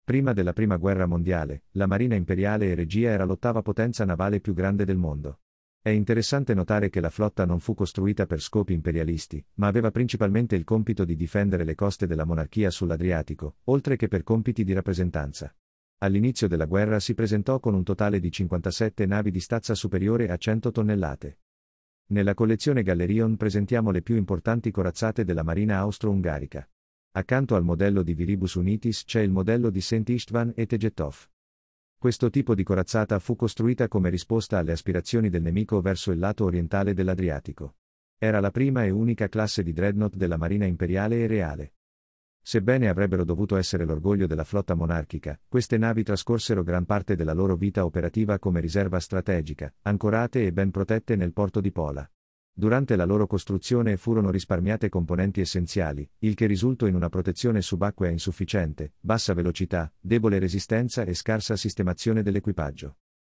Prima della Prima Guerra Mondiale, la Marina Imperiale e Regia era l'ottava potenza navale più grande del mondo. È interessante notare che la flotta non fu costruita per scopi imperialisti, ma aveva principalmente il compito di difendere le coste della monarchia sull'Adriatico, oltre che per compiti di rappresentanza. All'inizio della guerra si presentò con un totale di 57 navi di stazza superiore a 100 tonnellate. Nella collezione Gallerion presentiamo le più importanti corazzate della Marina austro-ungarica. Accanto al modello di Viribus Unitis c'è il modello di St. Istvan e Tegetthoff. Questo tipo di corazzata fu costruita come risposta alle aspirazioni del nemico verso il lato orientale dell'Adriatico. Era la prima e unica classe di dreadnought della Marina Imperiale e Reale. Sebbene avrebbero dovuto essere l'orgoglio della flotta monarchica, queste navi trascorsero gran parte della loro vita operativa come riserva strategica, ancorate e ben protette nel porto di Pola. Durante la loro costruzione furono risparmiate componenti essenziali, il che risultò in una protezione subacquea insufficiente, bassa velocità, debole resistenza e scarsa sistemazione dell'equipaggio.